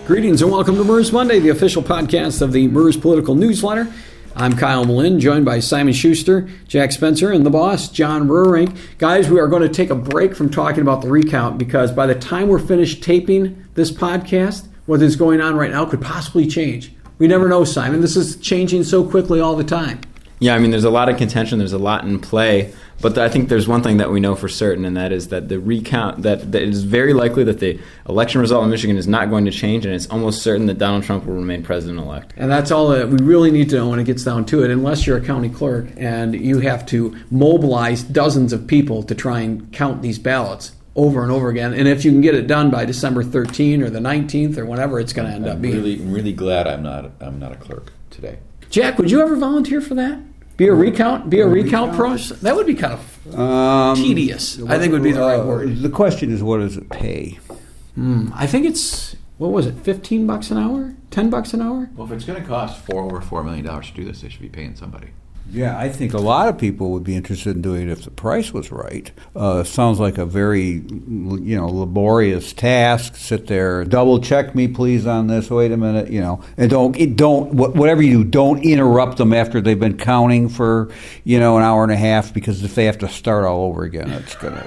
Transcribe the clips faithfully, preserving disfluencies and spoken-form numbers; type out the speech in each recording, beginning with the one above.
Greetings and welcome to MERS Monday, the official podcast of the MERS Political Newsletter. I'm Kyle Malin, joined by Simon Schuster, Jack Spencer, and the boss, John Rurink. Guys, we are going to take a break from talking about the recount because by the time we're finished taping this podcast, what is going on right now could possibly change. We never know, Simon. This is changing so quickly all the time. Yeah, I mean, there's a lot of contention. There's a lot in play. But I think there's one thing that we know for certain, and that is that the recount, that, that it is very likely that the election result in Michigan is not going to change, and it's almost certain that Donald Trump will remain president-elect. And that's all that we really need to know when it gets down to it, unless you're a county clerk and you have to mobilize dozens of people to try and count these ballots over and over again. And if you can get it done by December thirteenth or the nineteenth or whenever it's going to end I'm up being. Really, really glad I'm not. I'm not a clerk today. Jack, would you ever volunteer for that? Be a recount? Be a, a recount, recount process? That would be kind of um, tedious. I think would be the right uh, word. The question is, what does it pay? Mm, I think it's, what was it, fifteen bucks an hour? ten bucks an hour? Well, if it's going to cost four over four million dollars to do this, they should be paying somebody. Yeah, I think a lot of people would be interested in doing it if the price was right. Uh, sounds like a very, you know, laborious task. Sit there, double check me, please, on this. Wait a minute, you know, and don't it don't whatever you do, don't interrupt them after they've been counting for, you know, an hour and a half, because if they have to start all over again, it's gonna.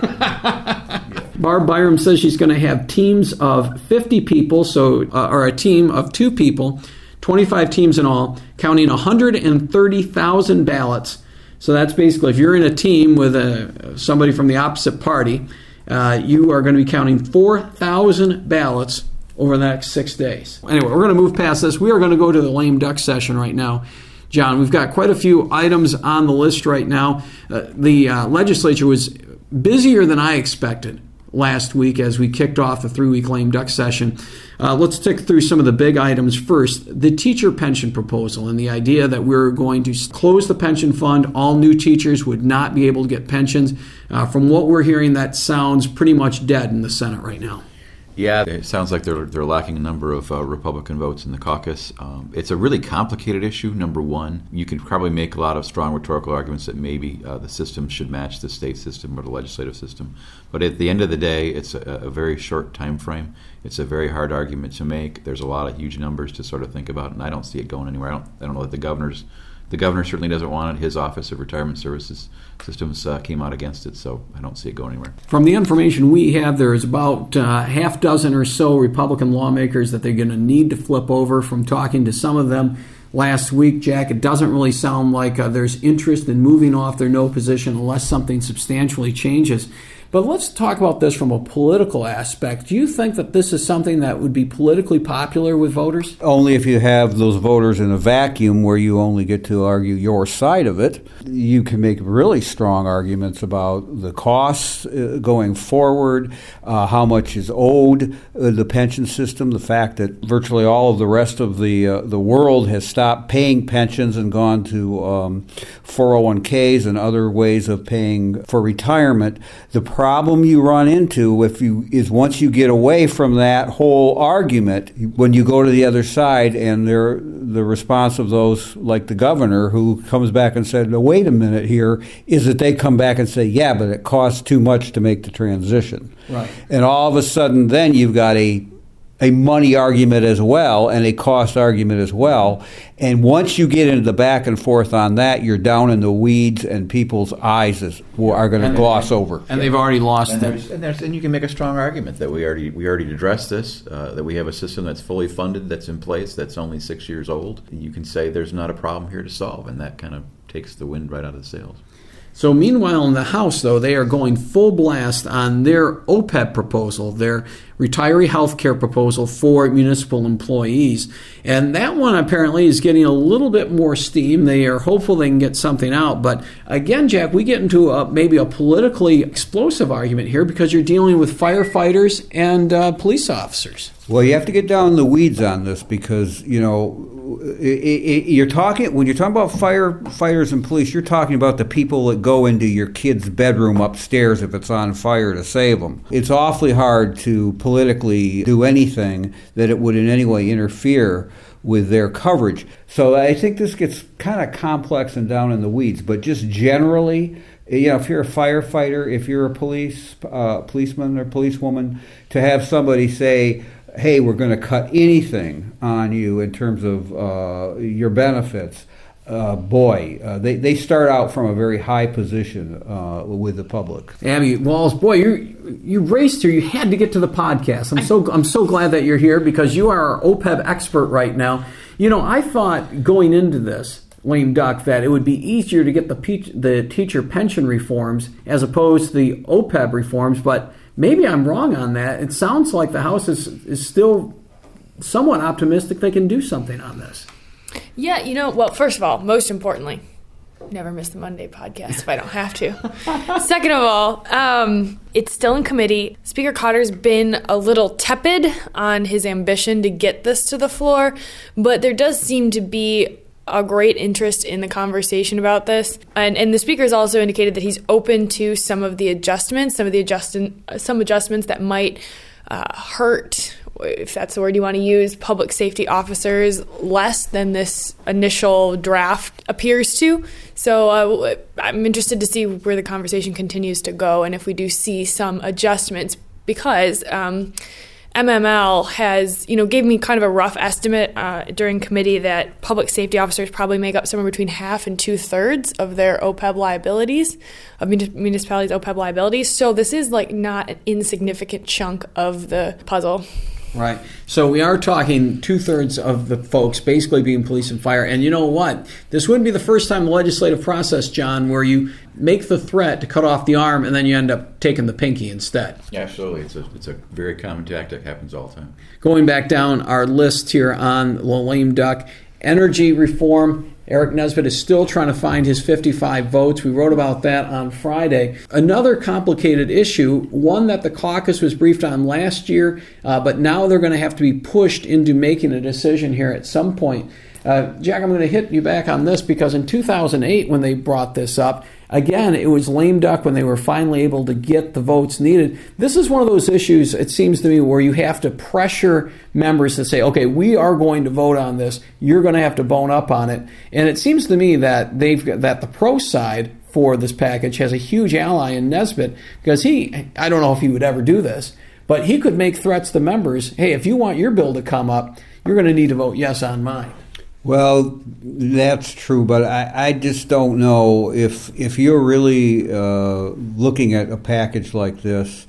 yeah. Barb Byram says she's going to have teams of fifty people, so uh, or a team of two people. twenty-five teams in all, counting one hundred thirty thousand ballots. So that's basically, if you're in a team with a, somebody from the opposite party, uh, you are going to be counting four thousand ballots over the next six days. Anyway, we're going to move past this. We are going to go to the lame duck session right now. John, we've got quite a few items on the list right now. Uh, the uh, legislature was busier than I expected last week as we kicked off the three-week lame duck session. Uh, let's tick through some of the big items first. The teacher pension proposal and the idea that we're going to close the pension fund. All new teachers would not be able to get pensions. Uh, from what we're hearing, that sounds pretty much dead in the Senate right now. Yeah, it sounds like they're they're lacking a number of uh, Republican votes in the caucus. Um, it's a really complicated issue, number one. You can probably make a lot of strong rhetorical arguments that maybe uh, the system should match the state system or the legislative system. But at the end of the day, it's a, a very short time frame. It's a very hard argument to make. There's a lot of huge numbers to sort of think about, and I don't see it going anywhere. I don't, I don't know that the governor's The governor certainly doesn't want it. His Office of Retirement Services Systems uh, came out against it, so I don't see it going anywhere. From the information we have, there's about uh, half dozen or so Republican lawmakers that they're going to need to flip over. From talking to some of them last week, Jack, it doesn't really sound like uh, there's interest in moving off their no position unless something substantially changes. But let's talk about this from a political aspect. Do you think that this is something that would be politically popular with voters? Only if you have those voters in a vacuum where you only get to argue your side of it. You can make really strong arguments about the costs uh, going forward, uh, how much is owed uh, the pension system, the fact that virtually all of the rest of the uh, the world has stopped paying pensions and gone to um, four oh one k's and other ways of paying for retirement. The problem you run into if you is once you get away from that whole argument, when you go to the other side, and they're the response of those like the governor who comes back and said, no, wait a minute here, is that they come back and say, yeah, but it costs too much to make the transition. Right. And all of a sudden then you've got a a money argument as well and a cost argument as well. And once you get into the back and forth on that, you're down in the weeds, and people's eyes is, are going to gloss over. And they've already lost and them. There's, and, there's, and you can make a strong argument that we already we already addressed this, uh, that we have a system that's fully funded, that's in place, that's only six years old. You can say there's not a problem here to solve, and that kind of takes the wind right out of the sails. So meanwhile in the House, though, they are going full blast on their O P E B proposal, their retiree health care proposal for municipal employees. And that one apparently is getting a little bit more steam. They are hopeful they can get something out. But again, Jack, we get into a, maybe a politically explosive argument here because you're dealing with firefighters and uh, police officers. Well, you have to get down in the weeds on this because, you know, it, it, you're talking when you're talking about firefighters and police, you're talking about the people that go into your kid's bedroom upstairs if it's on fire to save them. It's awfully hard to politically do anything that it would in any way interfere with their coverage. So I think this gets kind of complex and down in the weeds, but just generally, you know, if you're a firefighter, if you're a police uh, policeman or policewoman, to have somebody say, hey, we're going to cut anything on you in terms of uh, your benefits, uh, boy, uh, they, they start out from a very high position uh, with the public. Abby Walls, boy, you you raced here. You had to get to the podcast. I'm so I'm so glad that you're here because you are our O P E B expert right now. You know, I thought going into this, lame duck, that it would be easier to get the pe- the teacher pension reforms as opposed to the O P E B reforms, but maybe I'm wrong on that. It sounds like the House is is still somewhat optimistic they can do something on this. Yeah, you know, well, first of all, most importantly, never miss the Monday podcast if I don't have to. Second of all, um, it's still in committee. Speaker Cotter's been a little tepid on his ambition to get this to the floor, but there does seem to be a great interest in the conversation about this. And, and the speaker's also indicated that he's open to some of the adjustments, some of the adjust- some adjustments that might uh, hurt, if that's the word you want to use, public safety officers less than this initial draft appears to. So uh, I'm interested to see where the conversation continues to go and if we do see some adjustments, because um, M M L has, you know, gave me kind of a rough estimate uh, during committee that public safety officers probably make up somewhere between half and two-thirds of their O P E B liabilities, of municipalities' O P E B liabilities. So this is like not an insignificant chunk of the puzzle. Right. So we are talking two-thirds of the folks basically being police and fire. And you know what? This wouldn't be the first time in the legislative process, John, where you make the threat to cut off the arm and then you end up taking the pinky instead. Yeah, absolutely. It's a, it's a very common tactic. Happens all the time. Going back down our list here on the lame duck, energy reform. Eric Nesbitt is still trying to find his fifty-five votes. We wrote about that on Friday. Another complicated issue, one that the caucus was briefed on last year, uh, but now they're going to have to be pushed into making a decision here at some point. Uh, Jack, I'm going to hit you back on this because in two thousand eight, when they brought this up, again, it was lame duck when they were finally able to get the votes needed. This is one of those issues, it seems to me, where you have to pressure members to say, okay, we are going to vote on this. You're going to have to bone up on it. And it seems to me that they've that the pro side for this package has a huge ally in Nesbitt because he, I don't know if he would ever do this, but he could make threats to members. Hey, if you want your bill to come up, you're going to need to vote yes on mine. Well, that's true, but I, I just don't know if if you're really uh, looking at a package like this.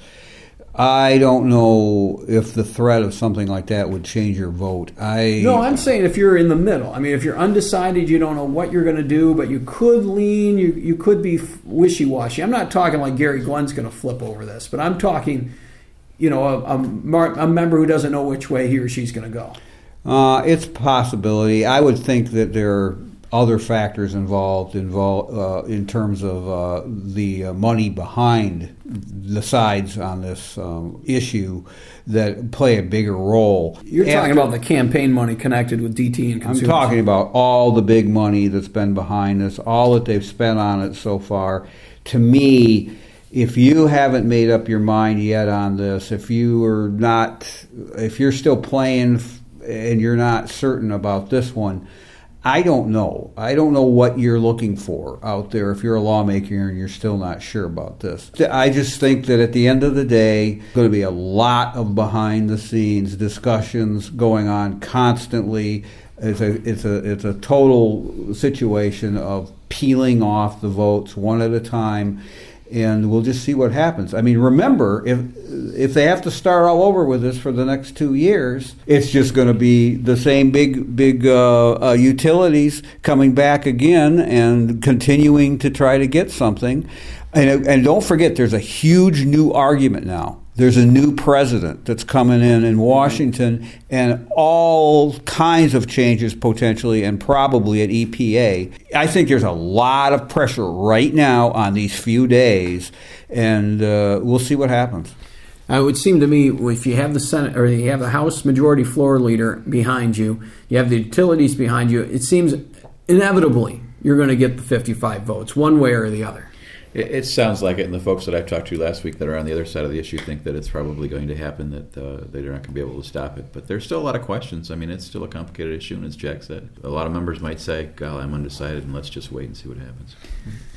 I don't know if the threat of something like that would change your vote. I No, I'm saying if you're in the middle. I mean, if you're undecided, you don't know what you're going to do, but you could lean, you you could be wishy-washy. I'm not talking like Gary Glenn's going to flip over this, but I'm talking, you know, a, a, a member who doesn't know which way he or she's going to go. Uh, it's a possibility. I would think that there are other factors involved involved uh, in terms of uh, the uh, money behind the sides on this um, issue that play a bigger role. You're After, talking about the campaign money connected with D T and consumers. I'm talking about all the big money that's been behind this, all that they've spent on it so far. To me, if you haven't made up your mind yet on this, if you are not, if you're still playing and you're not certain about this one, I don't know. I don't know what you're looking for out there if you're a lawmaker and you're still not sure about this. I just think that at the end of the day, there's going to be a lot of behind-the-scenes discussions going on constantly. It's a, it's a, it's a total situation of peeling off the votes one at a time. And we'll just see what happens. I mean, remember, if if they have to start all over with this for the next two years, it's just going to be the same big, big uh, uh, utilities coming back again and continuing to try to get something. And, and don't forget, there's a huge new argument now. There's a new president that's coming in in Washington, and all kinds of changes potentially, and probably at E P A. I think there's a lot of pressure right now on these few days, and uh, we'll see what happens. Uh, it would seem to me if you have the Senate or you have the House Majority Floor Leader behind you, you have the utilities behind you, it seems inevitably you're going to get the fifty-five votes, one way or the other. It, it sounds like it, and the folks that I've talked to last week that are on the other side of the issue think that it's probably going to happen, that uh, they're not going to be able to stop it. But there's still a lot of questions. I mean, it's still a complicated issue, and as Jack said, a lot of members might say, "God, I'm undecided, and let's just wait and see what happens."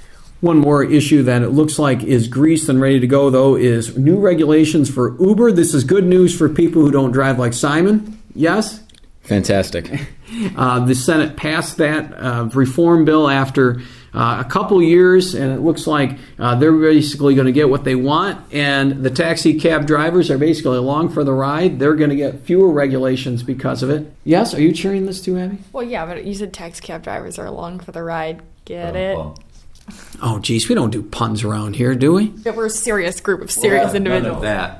One more issue that it looks like is greased and ready to go, though, is new regulations for Uber. This is good news for people who don't drive like Simon. Yes? Fantastic. Uh, the Senate passed that uh, reform bill after uh, a couple years, and it looks like uh, they're basically going to get what they want, and the taxi cab drivers are basically along for the ride. They're going to get fewer regulations because of it. Yes? Are you cheering this too, Abby? Well, yeah, but you said taxi cab drivers are along for the ride. Get Oh, it? well. Oh, geez, we don't do puns around here, do we? Yeah, we're a serious group of serious Well, individuals. None of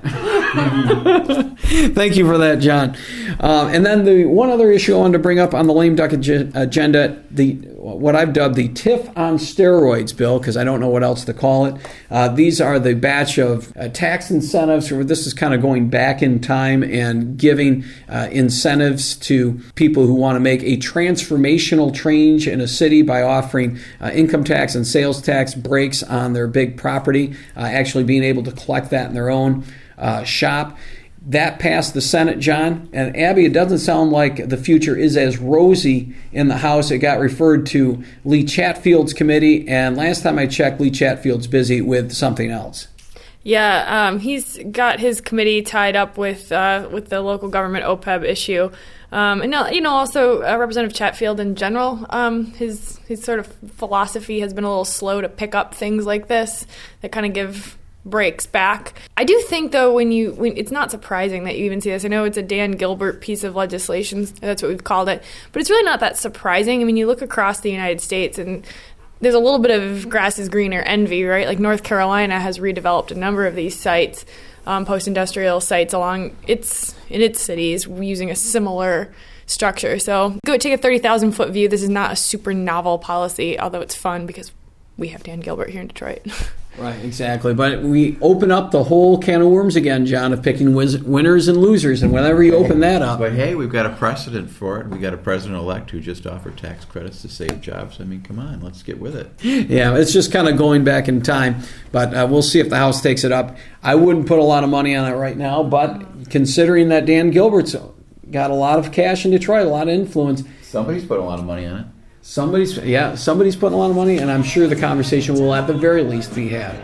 that. Thank you for that, John. Uh, and then the one other issue I wanted to bring up on the lame duck ag- agenda, the what I've dubbed the TIF on steroids bill, because I don't know what else to call it. Uh, these are the batch of uh, tax incentives, or this is kind of going back in time and giving uh, incentives to people who want to make a transformational change in a city by offering uh, income tax and sales tax breaks on their big property, uh, actually being able to collect that in their own uh, shop. That passed the Senate, John. And Abby, it doesn't sound like the future is as rosy in the House. It got referred to Lee Chatfield's committee, and last time I checked, Lee Chatfield's busy with something else. Yeah, um, he's got his committee tied up with uh, with the local government O P E B issue, um, and you know also uh, Representative Chatfield in general. Um, his his sort of philosophy has been a little slow to pick up things like this that kind of give breaks back. I do think though when you when it's not surprising that you even see this. I know it's a Dan Gilbert piece of legislation. That's what we've called it, but it's really not that surprising. I mean, you look across the United States and there's a little bit of grass is greener envy, right? Like North Carolina has redeveloped a number of these sites, um, post-industrial sites along its in its cities using a similar structure. So go take a thirty thousand foot view. This is not a super novel policy, although it's fun because we have Dan Gilbert here in Detroit. Right, exactly. But we open up the whole can of worms again, John, of picking wiz- winners and losers. And whenever you open that up... But hey, we've got a precedent for it. We got a president-elect who just offered tax credits to save jobs. I mean, come on, let's get with it. Yeah, it's just kind of going back in time. But uh, we'll see if the House takes it up. I wouldn't put a lot of money on it right now, but considering that Dan Gilbert's got a lot of cash in Detroit, a lot of influence... Somebody's put a lot of money on it. Somebody's, yeah, somebody's putting a lot of money, and I'm sure the conversation will at the very least be had.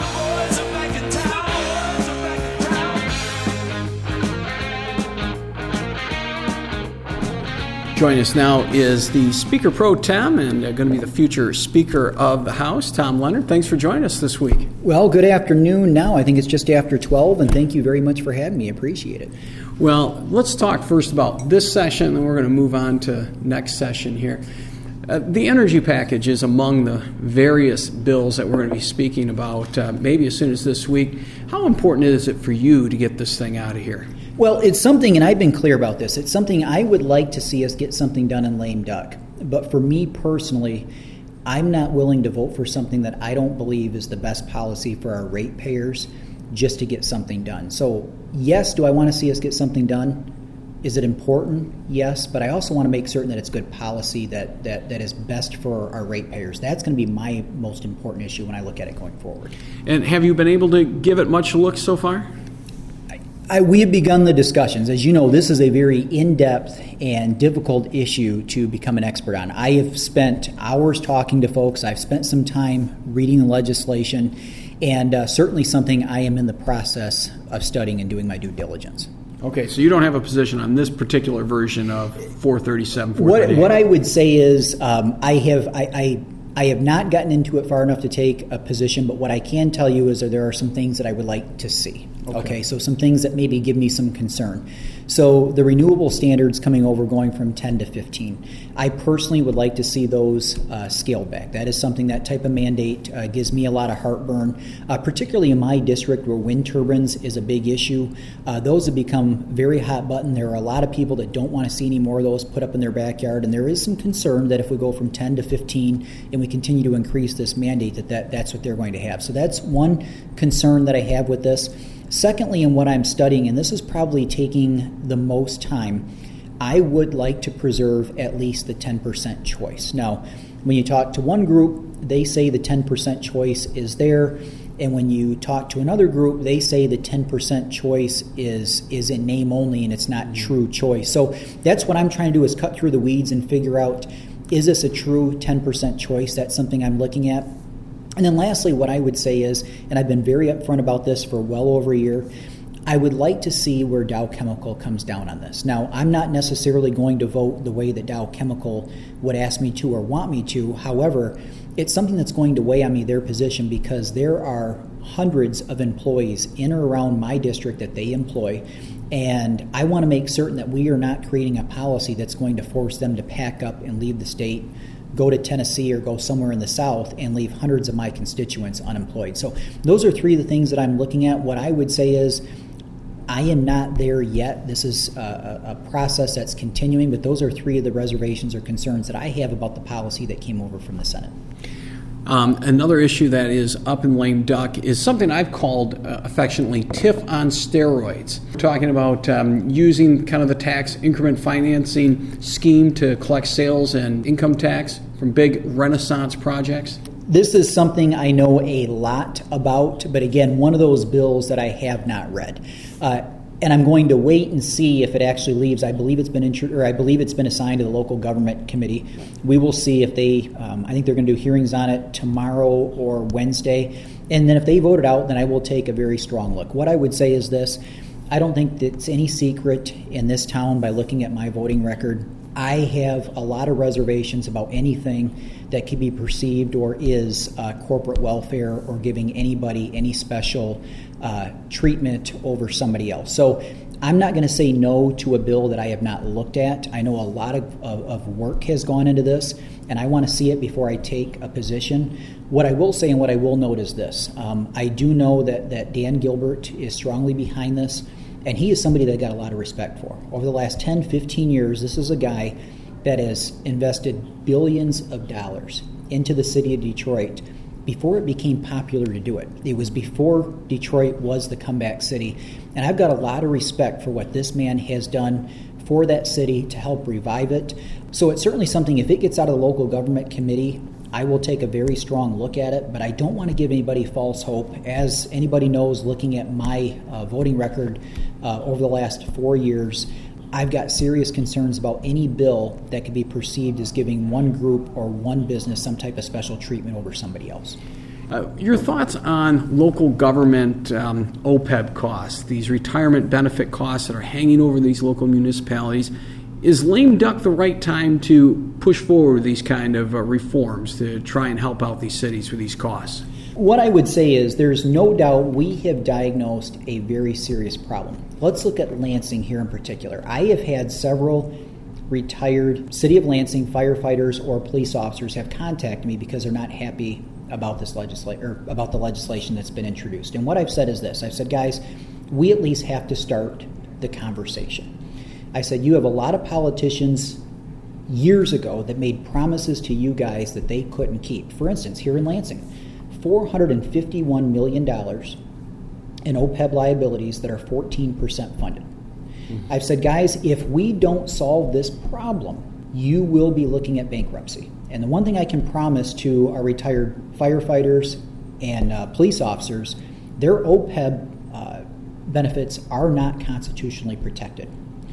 Joining us now is the Speaker Pro Tem and uh, going to be the future Speaker of the House, Tom Leonard. Thanks for joining us this week. Well, good afternoon now. I think it's just after twelve, and thank you very much for having me. I appreciate it. Well, let's talk first about this session, and we're going to move on to next session here. Uh, the energy package is among the various bills that we're going to be speaking about uh, maybe as soon as this week. How important is it for you to get this thing out of here? Well, it's something, and I've been clear about this, it's something I would like to see us get something done in lame duck. But for me personally, I'm not willing to vote for something that I don't believe is the best policy for our ratepayers just to get something done. So, yes, do I want to see us get something done? Is it important? Yes, but I also want to make certain that it's good policy that, that, that is best for our ratepayers. That's going to be my most important issue when I look at it going forward. And have you been able to give it much look so far? I, we have begun the discussions. As you know, this is a very in-depth and difficult issue to become an expert on. I have spent hours talking to folks. I've spent some time reading the legislation, and uh, certainly something I am in the process of studying and doing my due diligence. Okay, so you don't have a position on this particular version of four thirty-seven, four What, thirty-eight. what I would say is um, I have I, I I have not gotten into it far enough to take a position, but what I can tell you is that there are some things that I would like to see. Okay, okay so some things that maybe give me some concern. So the renewable standards coming over, going from ten to fifteen. I personally would like to see those uh, scaled back. That is something, that type of mandate uh, gives me a lot of heartburn, uh, particularly in my district where wind turbines is a big issue. Uh, those have become very hot button. There are a lot of people that don't want to see any more of those put up in their backyard, and there is some concern that if we go from ten to fifteen and we continue to increase this mandate, that, that that's what they're going to have. So that's one concern that I have with this. Secondly, in what I'm studying, and this is probably taking the most time, I would like to preserve at least the ten percent choice. Now, when you talk to one group, they say the ten percent choice is there, and when you talk to another group, they say the ten percent choice is is in name only and it's not true choice. So that's what I'm trying to do, is cut through the weeds and figure out, is this a true ten percent choice? That's something I'm looking at. And then lastly, what I would say is, and I've been very upfront about this for well over a year, I would like to see where Dow Chemical comes down on this. Now, I'm not necessarily going to vote the way that Dow Chemical would ask me to or want me to. However, it's something that's going to weigh on me, their position, because there are hundreds of employees in or around my district that they employ. And I want to make certain that we are not creating a policy that's going to force them to pack up and leave the state, go to Tennessee or go somewhere in the South and leave hundreds of my constituents unemployed. So those are three of the things that I'm looking at. What I would say is I am not there yet. This is a, a process that's continuing, but those are three of the reservations or concerns that I have about the policy that came over from the Senate. Um, another issue that is up in lame duck is something I've called uh, affectionately T I F on steroids. We're talking about um, using kind of the tax increment financing scheme to collect sales and income tax from big Renaissance projects. This is something I know a lot about, but again, one of those bills that I have not read. Uh, and I'm going to wait and see if it actually leaves. I believe it's been intro- or I believe it's been assigned to the local government committee. We will see if they. Um, I think they're going to do hearings on it tomorrow or Wednesday, and then if they vote it out, then I will take a very strong look. What I would say is this: I don't think it's any secret in this town by looking at my voting record. I have a lot of reservations about anything that could be perceived or is uh, corporate welfare or giving anybody any special uh, treatment over somebody else. So I'm not going to say no to a bill that I have not looked at. I know a lot of, of, of work has gone into this, and I want to see it before I take a position. What I will say and what I will note is this. Um, I do know that, that Dan Gilbert is strongly behind this. And he is somebody that I got a lot of respect for. Over the last ten, fifteen years, this is a guy that has invested billions of dollars into the city of Detroit before it became popular to do it. It was before Detroit was the comeback city. And I've got a lot of respect for what this man has done for that city to help revive it. So it's certainly something, if it gets out of the local government committee, I will take a very strong look at it, but I don't want to give anybody false hope. As anybody knows, looking at my uh, voting record uh, over the last four years, I've got serious concerns about any bill that could be perceived as giving one group or one business some type of special treatment over somebody else. Uh, your thoughts on local government um, O P E B costs, these retirement benefit costs that are hanging over these local municipalities? Is lame duck the right time to push forward these kind of uh, reforms to try and help out these cities with these costs? What I would say is there's no doubt we have diagnosed a very serious problem. Let's look at Lansing here in particular. I have had several retired City of Lansing firefighters or police officers have contacted me because they're not happy about this legisla- or about the legislation that's been introduced. And what I've said is this. I've said, guys, we at least have to start the conversation. I said, you have a lot of politicians years ago that made promises to you guys that they couldn't keep. For instance, here in Lansing, four hundred fifty-one million dollars in O P E B liabilities that are fourteen percent funded. Mm-hmm. I've said, guys, if we don't solve this problem, you will be looking at bankruptcy. And the one thing I can promise to our retired firefighters and uh, police officers, their O P E B uh, benefits are not constitutionally protected.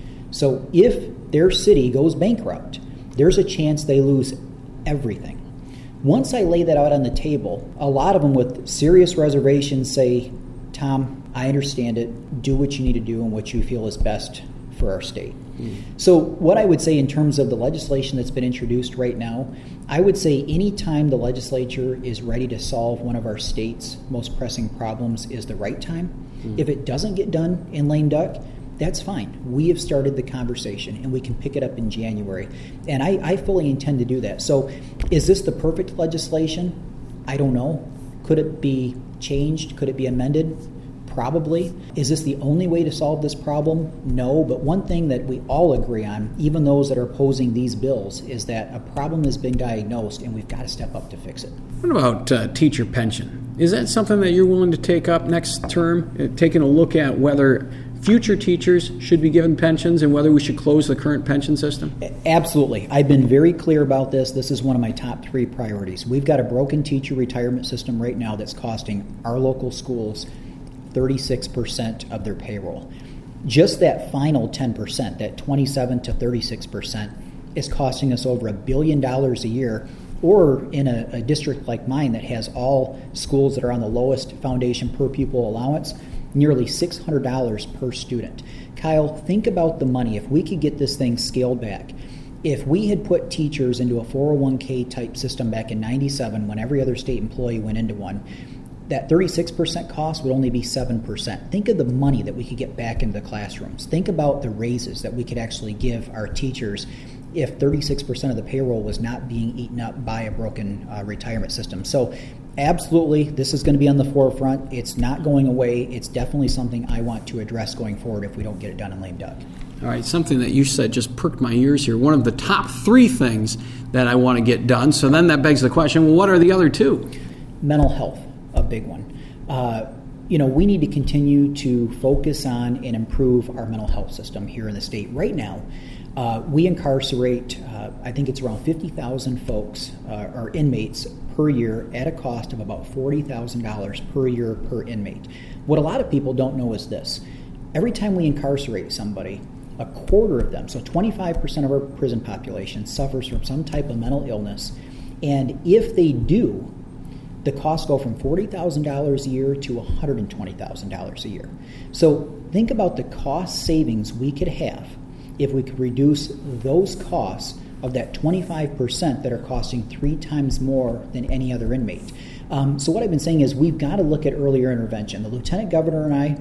So if their city goes bankrupt, there's a chance they lose everything. Once I lay that out on the table, a lot of them with serious reservations say, Tom, I understand it. Do what you need to do and what you feel is best for our state. Mm. So what I would say in terms of the legislation that's been introduced right now, I would say any time the legislature is ready to solve one of our state's most pressing problems is the right time. Mm. If it doesn't get done in lame duck, that's fine. We have started the conversation, and we can pick it up in January. And I, I fully intend to do that. So is this the perfect legislation? I don't know. Could it be changed? Could it be amended? Probably. Is this the only way to solve this problem? No. But one thing that we all agree on, even those that are opposing these bills, is that a problem has been diagnosed, and we've got to step up to fix it. What about uh, teacher pension? Is that something that you're willing to take up next term, uh, taking a look at whether future teachers should be given pensions and whether we should close the current pension system? Absolutely. I've been very clear about this. This is one of my top three priorities. We've got a broken teacher retirement system right now that's costing our local schools thirty-six percent of their payroll. Just that final ten percent, that twenty-seven to thirty-six percent, is costing us over a billion dollars a year Or in a, a district like mine that has all schools that are on the lowest foundation per pupil allowance, nearly six hundred dollars per student. Kyle, think about the money. If we could get this thing scaled back, if we had put teachers into a four oh one k type system back in ninety-seven when every other state employee went into one, that thirty-six percent cost would only be seven percent. Think of the money that we could get back into the classrooms. Think about the raises that we could actually give our teachers if thirty-six percent of the payroll was not being eaten up by a broken uh, retirement system. So absolutely, this is going to be on the forefront. It's not going away. It's definitely something I want to address going forward if we don't get it done in lame duck. All right, something that you said just perked my ears here. One of the top three things that I want to get done. So then that begs the question, well, what are the other two? Mental health, a big one. Uh, you know, we need to continue to focus on and improve our mental health system here in the state. Right now, uh, we incarcerate, uh, I think it's around fifty thousand folks, uh, or inmates per year at a cost of about forty thousand dollars per year per inmate. What a lot of people don't know is this. Every time we incarcerate somebody, a quarter of them, so twenty-five percent of our prison population, suffers from some type of mental illness. And if they do, the costs go from forty thousand dollars a year to one hundred twenty thousand dollars a year. So think about the cost savings we could have if we could reduce those costs of that twenty-five percent that are costing three times more than any other inmate. Um, so what I've been saying is we've got to look at earlier intervention. The Lieutenant Governor and I,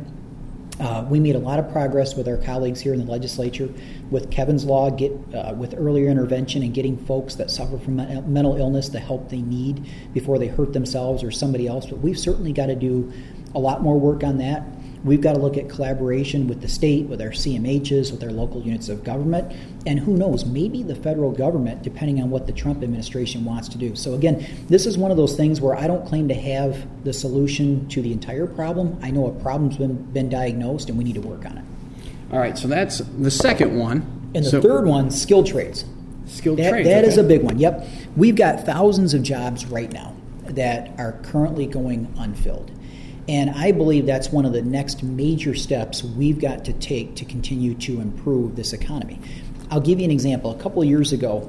Uh, we made a lot of progress with our colleagues here in the legislature with Kevin's Law, get uh, with earlier intervention and getting folks that suffer from mental illness the help they need before they hurt themselves or somebody else. But we've certainly got to do a lot more work on that. We've got to look at collaboration with the state, with our C M Hs, with our local units of government, and who knows, maybe the federal government, depending on what the Trump administration wants to do. So again, this is one of those things where I don't claim to have the solution to the entire problem. I know a problem's been, been diagnosed, and we need to work on it. All right, so that's the second one. And the so, third one, skilled trades. Skilled that, trades. That okay. is a big one, yep. We've got thousands of jobs right now that are currently going unfilled. And I believe that's one of the next major steps we've got to take to continue to improve this economy. I'll give you an example. A couple of years ago,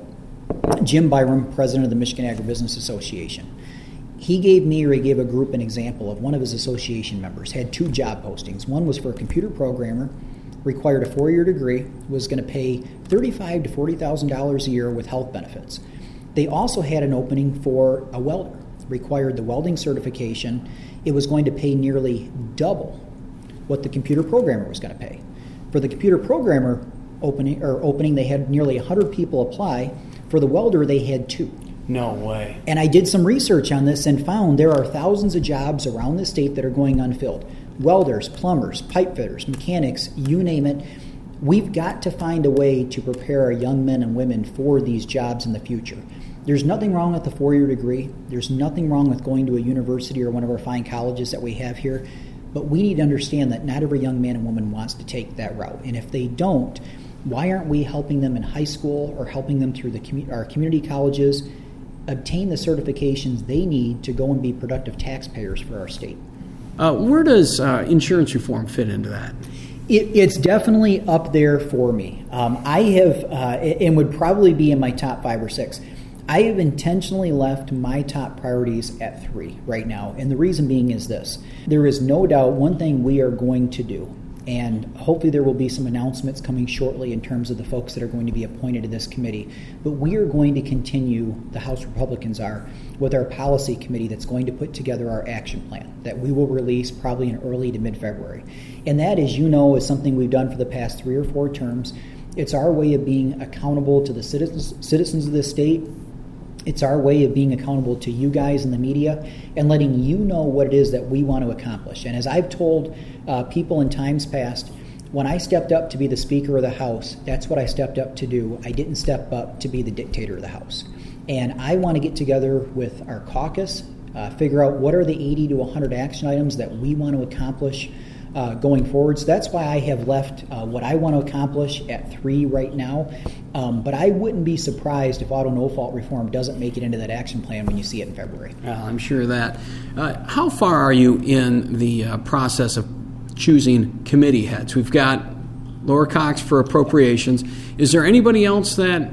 Jim Byram, president of the Michigan Agribusiness Association, he gave me or he gave a group an example of one of his association members had two job postings. One was for a computer programmer, required a four-year degree, was going to pay thirty-five thousand to forty thousand dollars a year with health benefits. They also had an opening for a welder, required the welding certification. It was going to pay nearly double what the computer programmer was going to pay. For the computer programmer opening, or opening, they had nearly one hundred people apply. For the welder, they had two. No way. And I did some research on this and found there are thousands of jobs around the state that are going unfilled. Welders, plumbers, pipe fitters, mechanics, you name it. We've got to find a way to prepare our young men and women for these jobs in the future. There's nothing wrong with the four-year degree. There's nothing wrong with going to a university or one of our fine colleges that we have here. But we need to understand that not every young man and woman wants to take that route. And if they don't, why aren't we helping them in high school or helping them through the commu- our community colleges obtain the certifications they need to go and be productive taxpayers for our state? Uh, where does uh, insurance reform fit into that? It, it's definitely up there for me. Um, I have, uh, and would probably be in my top five or six. I have intentionally left my top priorities at three right now, and the reason being is this. There is no doubt one thing we are going to do, and hopefully there will be some announcements coming shortly in terms of the folks that are going to be appointed to this committee, but we are going to continue, the House Republicans are, with our policy committee that's going to put together our action plan that we will release probably in early to mid-February. And that, as you know, is something we've done for the past three or four terms. It's our way of being accountable to the citizens, citizens of this state. It's our way of being accountable to you guys in the media and letting you know what it is that we want to accomplish. And as I've told uh, people in times past, when I stepped up to be the Speaker of the House, that's what I stepped up to do. I didn't step up to be the dictator of the House. And I want to get together with our caucus, uh, figure out what are the eighty to one hundred action items that we want to accomplish Uh, going forward. So that's why I have left uh, what I want to accomplish at three right now. Um, but I wouldn't be surprised if auto no-fault reform doesn't make it into that action plan when you see it in February. Well, I'm sure of that. Uh, how far are you in the uh, process of choosing committee heads? We've got Laura Cox for appropriations. Is there anybody else that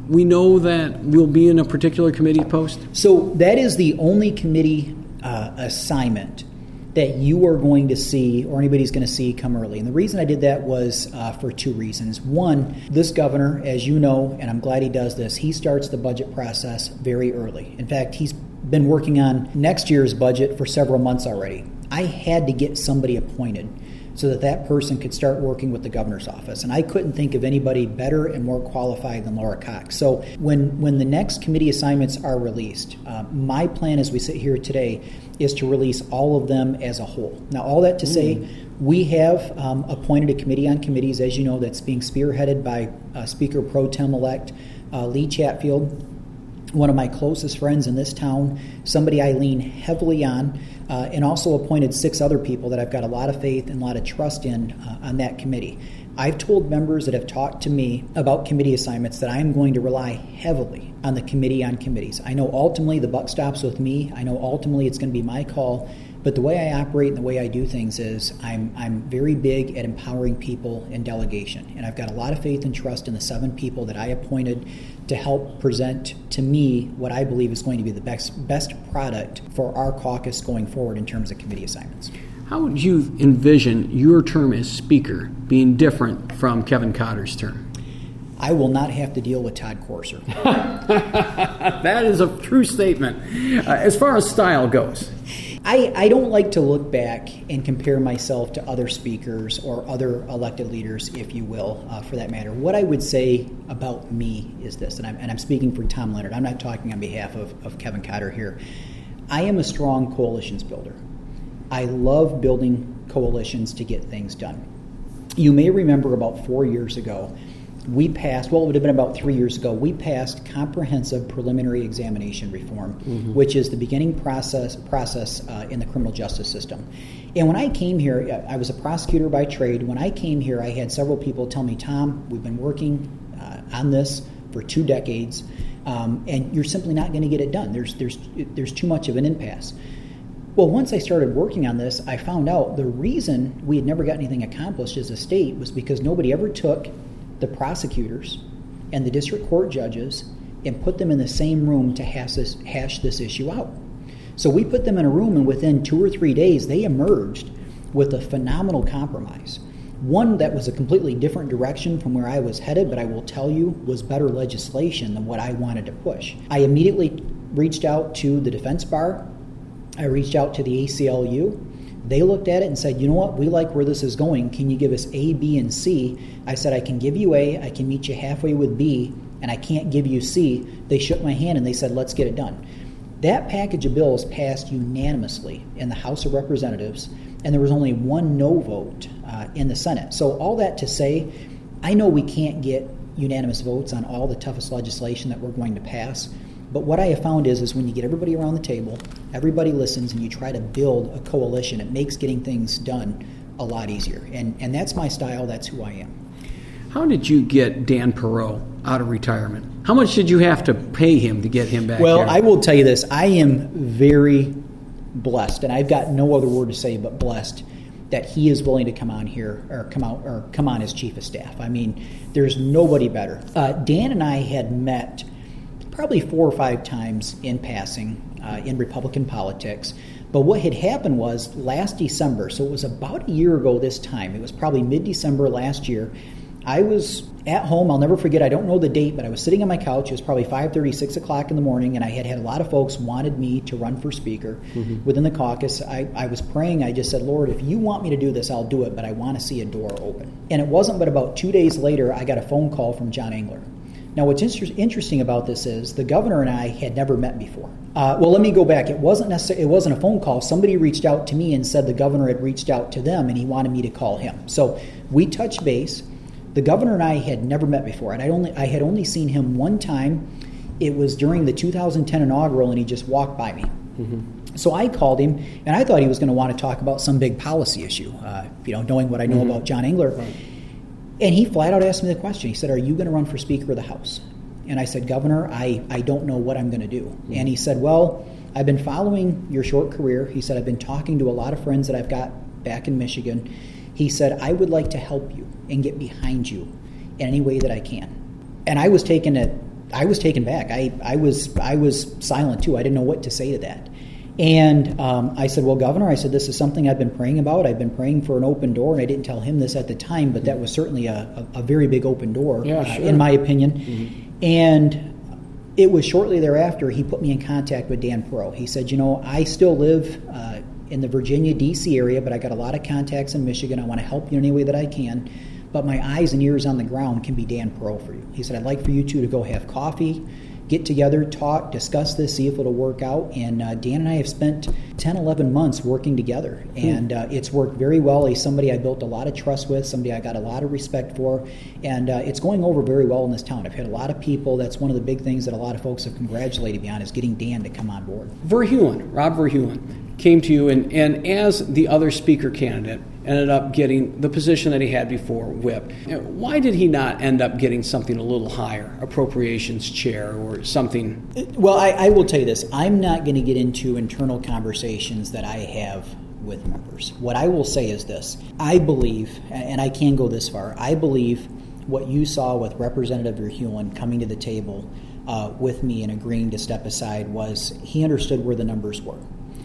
we know that we'll be in a particular committee post? So that is the only committee uh, assignment that you are going to see or anybody's going to see come early. And the reason I did that was uh, for two reasons. One, this governor, as you know, and I'm glad he does this, he starts the budget process very early. In fact, he's been working on next year's budget for several months already. I had to get somebody appointed so that that person could start working with the governor's office. And I couldn't think of anybody better and more qualified than Laura Cox. So when, when the next committee assignments are released, uh, my plan as we sit here today is to release all of them as a whole. Now, all that to say, mm. we have um, appointed a committee on committees, as you know, that's being spearheaded by uh, Speaker Pro Tem-elect uh, Lee Chatfield, one of my closest friends in this town, somebody I lean heavily on, uh, and also appointed six other people that I've got a lot of faith and a lot of trust in uh, on that committee. I've told members that have talked to me about committee assignments that I am going to rely heavily on the committee on committees. I know ultimately the buck stops with me. I know ultimately it's going to be my call. But the way I operate and the way I do things is I'm I'm very big at empowering people and delegation. And I've got a lot of faith and trust in the seven people that I appointed to help present to me what I believe is going to be the best best product for our caucus going forward in terms of committee assignments. How would you envision your term as Speaker being different from Kevin Cotter's term? I will not have to deal with Todd Corser. That is a true statement. Uh, as far as style goes, I, I don't like to look back and compare myself to other speakers or other elected leaders, if you will, uh, for that matter. What I would say about me is this, and I'm, and I'm speaking for Tom Leonard. I'm not talking on behalf of, of Kevin Cotter here. I am a strong coalitions builder. I love building coalitions to get things done. You may remember about four years ago, we passed, well, it would have been about three years ago, we passed comprehensive preliminary examination reform, mm-hmm. which is the beginning process process uh, in the criminal justice system. And when I came here, I was a prosecutor by trade. When I came here, I had several people tell me, Tom, we've been working uh, on this for two decades, um, and you're simply not going to get it done. There's, there's, there's too much of an impasse. Well, once I started working on this, I found out the reason we had never got anything accomplished as a state was because nobody ever took the prosecutors and the district court judges and put them in the same room to hash this, hash this issue out. So we put them in a room, and within two or three days, they emerged with a phenomenal compromise. One that was a completely different direction from where I was headed, but I will tell you was better legislation than what I wanted to push. I immediately reached out to the defense bar. I reached out to the A C L U. They looked at it and said, you know what, we like where this is going. Can you give us A, B, and C? I said, I can give you A, I can meet you halfway with B, and I can't give you C. They shook my hand and they said, let's get it done. That package of bills passed unanimously in the House of Representatives, and there was only one no vote uh, in the Senate. So all that to say, I know we can't get unanimous votes on all the toughest legislation that we're going to pass. But what I have found is, is when you get everybody around the table, everybody listens, and you try to build a coalition, it makes getting things done a lot easier. And and that's my style. That's who I am. How did you get Dan Perot out of retirement? How much did you have to pay him to get him back well, here? Well, I will tell you this. I am very blessed, and I've got no other word to say but blessed, that he is willing to come on here or come out or come on as chief of staff. I mean, there's nobody better. Uh, Dan and I had met probably four or five times in passing uh, in Republican politics. But what had happened was last December, so it was about a year ago this time, it was probably mid-December last year, I was at home. I'll never forget, I don't know the date, but I was sitting on my couch. It was probably five thirty, six o'clock in the morning, and I had had a lot of folks wanted me to run for speaker mm-hmm. within the caucus. I, I was praying. I just said, Lord, if you want me to do this, I'll do it, but I want to see a door open. And it wasn't but about two days later, I got a phone call from John Engler. Now, what's inter- interesting about this is the governor and I had never met before. Uh, well, let me go back. It wasn't necessarily, it wasn't a phone call. Somebody reached out to me and said the governor had reached out to them and he wanted me to call him. So we touched base. The governor and I had never met before, and I only I had only seen him one time. It was during the two thousand ten inaugural, and he just walked by me. Mm-hmm. So I called him, and I thought he was going to want to talk about some big policy issue, uh, you know, knowing what I know mm-hmm. about John Engler. Right. And he flat out asked me the question. He said, are you going to run for Speaker of the House? And I said, Governor, I, I don't know what I'm going to do. Mm-hmm. And he said, well, I've been following your short career. He said, I've been talking to a lot of friends that I've got back in Michigan. He said, I would like to help you and get behind you in any way that I can. And I was taken at I was taken back. I, I was I was silent too. I didn't know what to say to that. And um, I said, well, Governor, I said, this is something I've been praying about. I've been praying for an open door, and I didn't tell him this at the time, but that was certainly a, a, a very big open door, yeah, uh, sure. in my opinion. Mm-hmm. And it was shortly thereafter he put me in contact with Dan Perot. He said, you know, I still live uh, in the Virginia, D C area, but I got a lot of contacts in Michigan. I want to help you in any way that I can. But my eyes and ears on the ground can be Dan Perot for you. He said, I'd like for you two to go have coffee, get together, talk, discuss this, see if it'll work out. And uh, Dan and I have spent ten, eleven months working together. And uh, it's worked very well. He's somebody I built a lot of trust with, somebody I got a lot of respect for. And uh, it's going over very well in this town. I've had a lot of people. That's one of the big things that a lot of folks have congratulated me on, is getting Dan to come on board. Verheugen, Rob Verheugen, came to you, and, and as the other speaker candidate, ended up getting the position that he had before, whip. Why did he not end up getting something a little higher, appropriations chair or something? Well, I, I will tell you this. I'm not going to get into internal conversations that I have with members. What I will say is this. I believe, and I can go this far, I believe what you saw with Representative Verheugen coming to the table uh, with me and agreeing to step aside was he understood where the numbers were.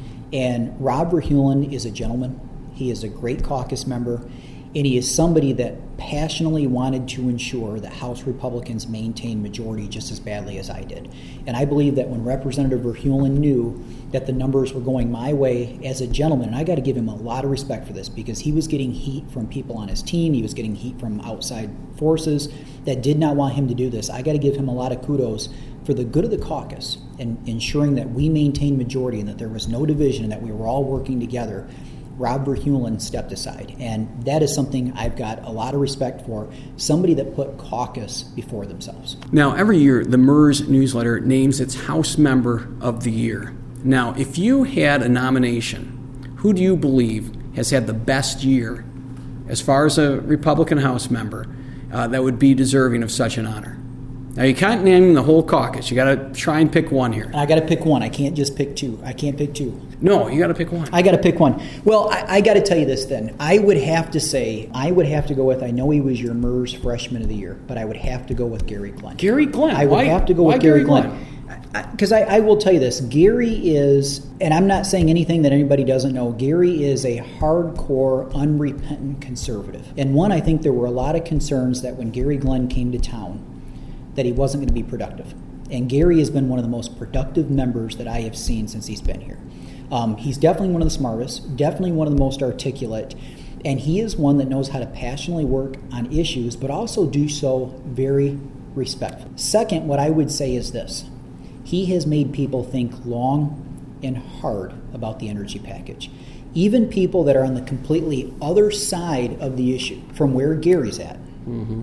And Rob Verheugen is a gentleman. He is a great caucus member, and he is somebody that passionately wanted to ensure that House Republicans maintain majority just as badly as I did. And I believe that when Representative Verheugen knew that the numbers were going my way as a gentleman, and I got to give him a lot of respect for this, because he was getting heat from people on his team, he was getting heat from outside forces that did not want him to do this. I got to give him a lot of kudos for the good of the caucus and ensuring that we maintained majority and that there was no division and that we were all working together. Rob Verheugen stepped aside, and that is something I've got a lot of respect for, somebody that put caucus before themselves. Now, every year, the M E R S newsletter names its House Member of the Year. Now, if you had a nomination, who do you believe has had the best year as far as a Republican House member uh, that would be deserving of such an honor? Now, you can't name the whole caucus. You got to try and pick one here. I got to pick one. I can't just pick two. I can't pick two. No, you got to pick one. I got to pick one. Well, I, I got to tell you this then. I would have to say, I would have to go with, I know he was your M E R S Freshman of the Year, but I would have to go with Gary Glenn. Gary Glenn? I would why, have to go why with Gary, Gary Glenn. Glenn? Because I, I, I will tell you this. Gary is, and I'm not saying anything that anybody doesn't know, Gary is a hardcore, unrepentant conservative. And one, I think there were a lot of concerns that when Gary Glenn came to town, that he wasn't going to be productive. And Gary has been one of the most productive members that I have seen since he's been here. Um, he's definitely one of the smartest, definitely one of the most articulate, and he is one that knows how to passionately work on issues, but also do so very respectfully. Second, what I would say is this. He has made people think long and hard about the energy package. Even people that are on the completely other side of the issue from where Gary's at. Mm-hmm.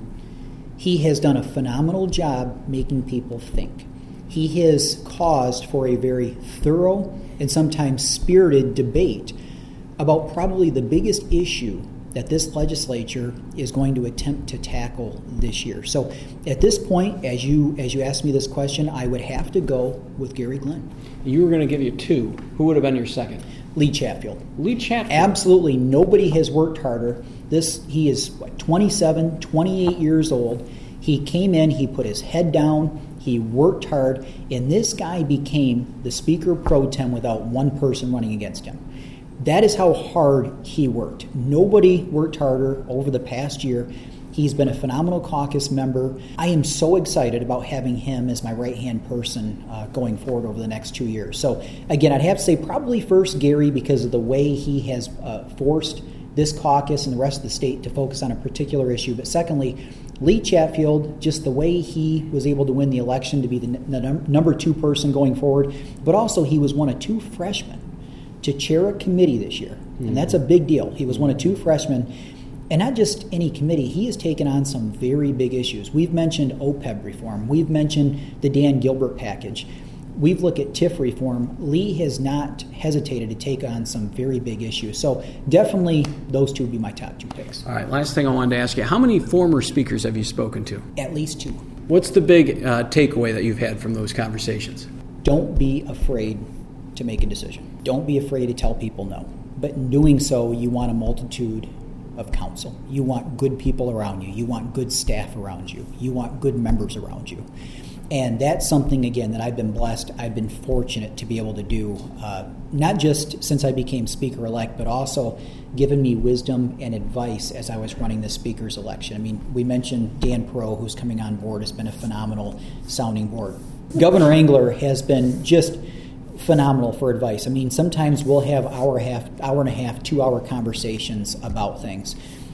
He has done a phenomenal job making people think. He has caused for a very thorough and sometimes spirited debate about probably the biggest issue that this legislature is going to attempt to tackle this year. So at this point, as you as you asked me this question, I would have to go with Gary Glenn. You were going to give you two. Who would have been your second? Lee Chatfield. Lee Chatfield. Absolutely nobody has worked harder. This he is what, twenty-seven, twenty-eight years old. He came in, he put his head down, he worked hard, and this guy became the Speaker Pro Tem without one person running against him. That is how hard he worked. Nobody worked harder over the past year. He's been a phenomenal caucus member. I am so excited about having him as my right-hand person uh, going forward over the next two years. So, again, I'd have to say probably first Gary because of the way he has uh, forced this caucus and the rest of the state to focus on a particular issue. But secondly, Lee Chatfield, just the way he was able to win the election to be the, n- the num- number two person going forward, but also he was one of two freshmen to chair a committee this year. Mm-hmm. And that's a big deal. He was one of two freshmen. And not just any committee, he has taken on some very big issues. We've mentioned O P E B reform. We've mentioned the Dan Gilbert package. We've looked at T I F reform. Lee has not hesitated to take on some very big issues. So definitely those two would be my top two picks. All right, last thing I wanted to ask you, how many former speakers have you spoken to? At least two. What's the big uh, takeaway that you've had from those conversations? Don't be afraid to make a decision. Don't be afraid to tell people no. But in doing so, you want a multitude of counsel. You want good people around you. You want good staff around you. You want good members around you. And that's something, again, that I've been blessed, I've been fortunate to be able to do, uh, not just since I became Speaker-elect, but also given me wisdom and advice as I was running the Speaker's election. I mean, we mentioned Dan Perot, who's coming on board, has been a phenomenal sounding board. Governor Engler has been just phenomenal for advice. I mean, sometimes we'll have hour, half, hour and a half, two-hour conversations about things.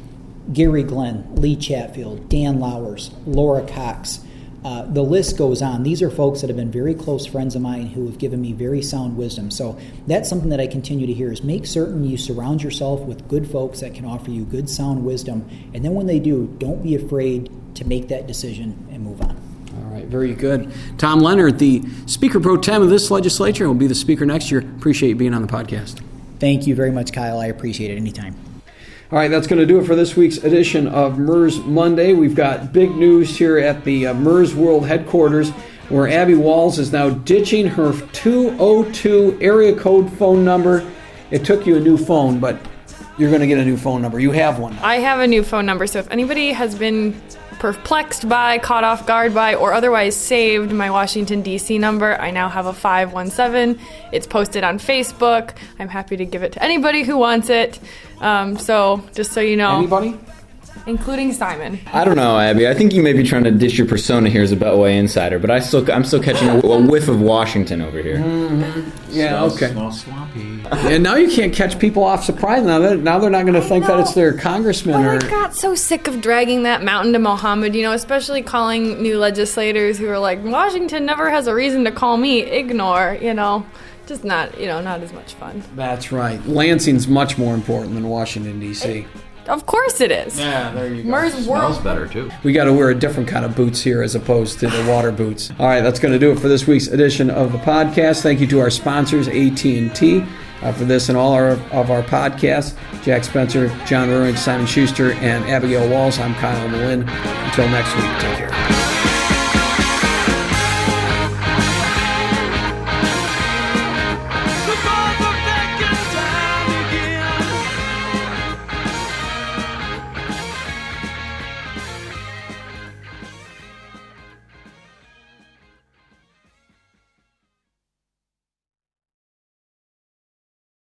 Gary Glenn, Lee Chatfield, Dan Lowers, Laura Cox, Uh, the list goes on. These are folks that have been very close friends of mine who have given me very sound wisdom. So that's something that I continue to hear is make certain you surround yourself with good folks that can offer you good sound wisdom. And then when they do, don't be afraid to make that decision and move on. All right, very good. Tom Leonard, the Speaker Pro Tem of this legislature, will be the Speaker next year. Appreciate you being on the podcast. Thank you very much, Kyle. I appreciate it anytime. All right, that's going to do it for this week's edition of M E R S Monday. We've got big news here at the uh, M E R S World headquarters, where Abby Walls is now ditching her two oh two area code phone number. It took you a new phone, but you're going to get a new phone number. You have one now. I have a new phone number, so if anybody has been perplexed by, caught off guard by, or otherwise saved my Washington, D C number, I now have a five one seven. It's posted on Facebook. I'm happy to give it to anybody who wants it. Um, so, just so you know. Anybody? Including Simon. I don't know, Abby. I think you may be trying to dish your persona here as a Beltway insider, but I still, I'm still catching a, a whiff of Washington over here. Mm-hmm. Yeah, Smells, okay. Smells swampy. And now you can't catch people off surprise. Now they're, now they're not going to think that it's their congressman. But or I got so sick of dragging that mountain to Mohammed, you know, especially calling new legislators who are like, Washington never has a reason to call me. Ignore, you know. Just not, you know, not as much fun. That's right. Lansing's much more important than Washington, D C Of course it is. Yeah, there you go. M E R S Smells World. better, too. We got to wear a different kind of boots here as opposed to the water boots. All right, that's going to do it for this week's edition of the podcast. Thank you to our sponsors, A T and T, uh, for this and all our, of our podcasts. Jack Spencer, John Ruring, Simon Schuster, and Abigail Walls. I'm Kyle Malin. Until next week, take care.